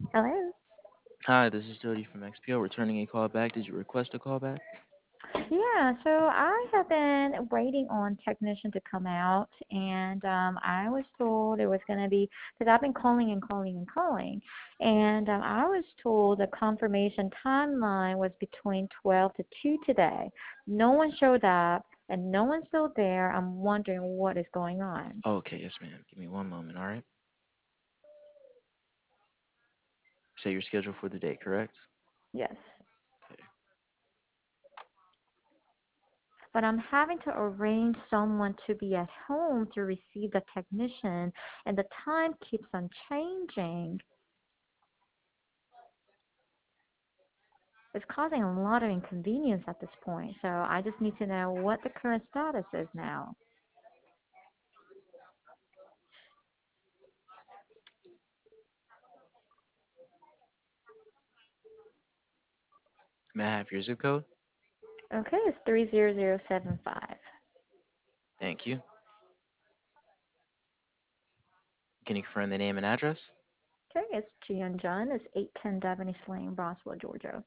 Hello. Hi, this is Jody from XPO returning a call back. Did you request a call back? Yeah, so I have been waiting on technician to come out, and I was told it was going to be because I've been calling and calling and calling, and I was told the confirmation timeline was between 12 to 2 today. No one showed up, and no one's still there. I'm wondering what is going on. Okay, yes, ma'am. Give me one moment, all right? Say your schedule for the day, correct? Yes. Okay. But I'm having to arrange someone to be at home to receive the technician, and the time keeps on changing. It's causing a lot of inconvenience at this point, so I just need to know what the current status is now. May I have your zip code? Okay, it's 30075. Thank you. Can you confirm the name and address? Okay, it's Gian John. It's 810 Devaney Lane, Roswell, Georgia.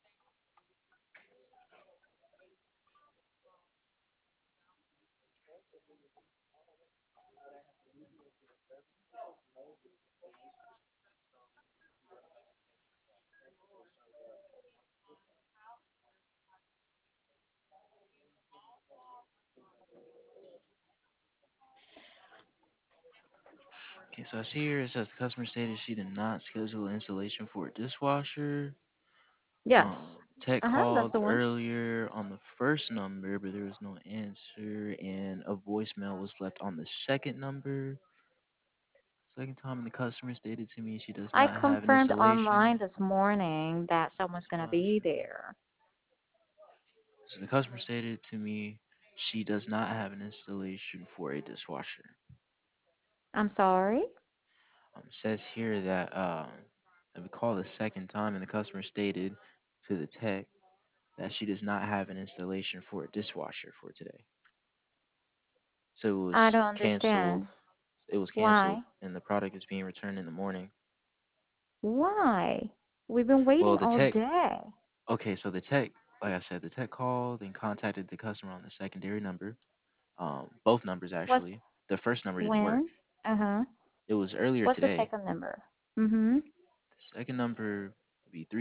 Okay, so I see here it says the customer stated she did not schedule installation for a dishwasher. Yes. Tech That's called the one. earlier on the first number, but there was no answer, and a voicemail was left on the second number. Second time, the customer stated to me she does I not have an confirmed installation. online this morning that someone's going to be Dishwasher. there. So the customer stated to me she does not have an installation for a dishwasher. I'm sorry? Says here that we called the second time and the customer stated to the tech that she does not have an installation for a dishwasher for today. So it was I don't canceled. understand. It was canceled, Why? and the product is being returned in the morning. Why? We've been Well, waiting the all tech. day. Okay, so the tech, like I said, the tech called and contacted the customer on the secondary number. Both numbers What's actually. The first number didn't work. when? Uh-huh. It was earlier What's the today. second number? Mm-hmm. The second number would be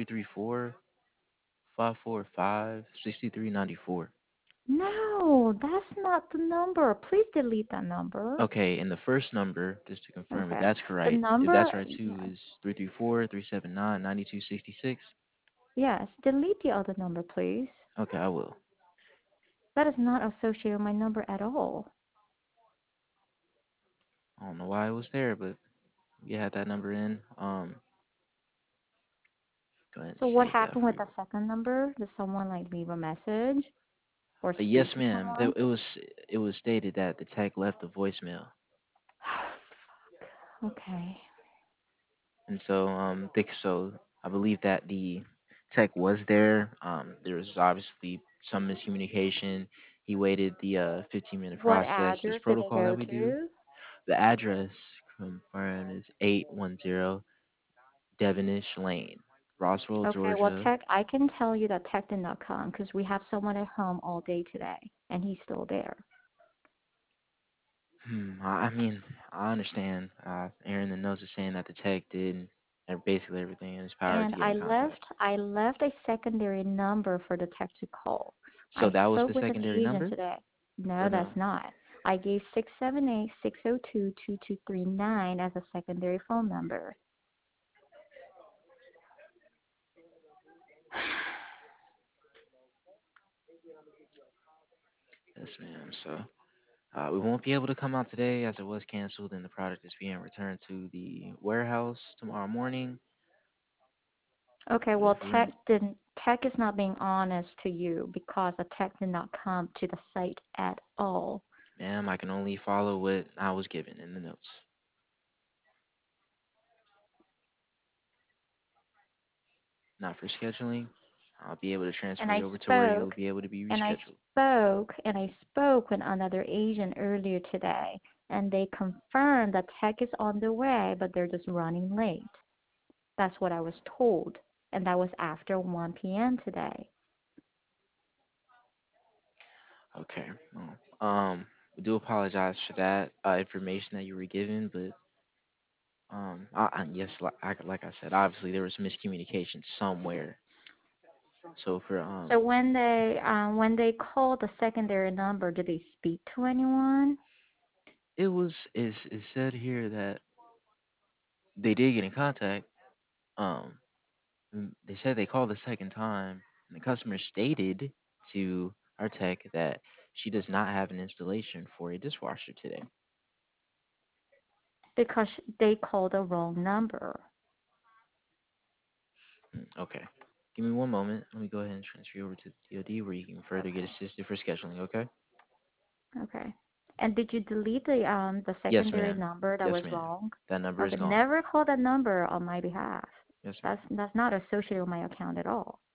334-545-6394. No, that's not the number. Please delete that number. Okay, and the first number, just to confirm if Okay. that's The correct, if number, that's right too, yes. is 334-379-9266. Yes, delete the other number, please. Okay, I will. That is not associated with my number at all. I don't know why it was there, but we had that number in. Go ahead and So what save that happened for with you. the second number? Did someone like leave a message or Yes, speak to ma'am. someone? It was stated that the tech left a voicemail. Okay. And so so I believe that the tech was there. There was obviously some miscommunication. He waited the 15-minute What process. This address did they protocol that go we do. to? The address confirmed is 810 Devonish Lane, Roswell, Okay, well, Georgia. Tech, I can tell you that Tech did not come because we have someone at home all day today, and he's still there. I mean, I understand. Aaron the notes is saying that the tech did basically everything in his power And to get I in contact. left I left a secondary number for the tech to call. So I that was the spoke with an secondary agent number, today. No, or no? that's not. I gave 678-602-2239 as a secondary phone number. Yes, ma'am. So we won't be able to come out today as it was canceled and the product is being returned to the warehouse tomorrow morning. Okay, But if well, you're in, Tech is not being honest to you because the Tech did not come to the site at all. ma'am, I can only follow what I was given in the notes. Not for scheduling. I'll be able to And transfer I you over to where you'll spoke be able to be and I rescheduled. spoke with another agent earlier today, and they confirmed that tech is on the way, but they're just running late. That's what I was told, and that was after 1 p.m. today. Okay. Well, we do apologize for that information that you were given, but yes, like I said, obviously there was miscommunication somewhere. So for So when they called the secondary number, did they speak to anyone? it was is said here that they did get in contact. Um, they said they called the second time, and the customer stated to our tech that she does not have an installation for a dishwasher today. Because they called the wrong number. Okay. Give me one moment. Let me go ahead and transfer you over to the DoD where you can further get assisted for scheduling, okay? Okay. And did you delete the Yes, secondary ma'am. number that Yes, was ma'am. wrong? That number is Okay, gone. never call that number on my behalf. Yes, ma'am. That's not associated with my account at all.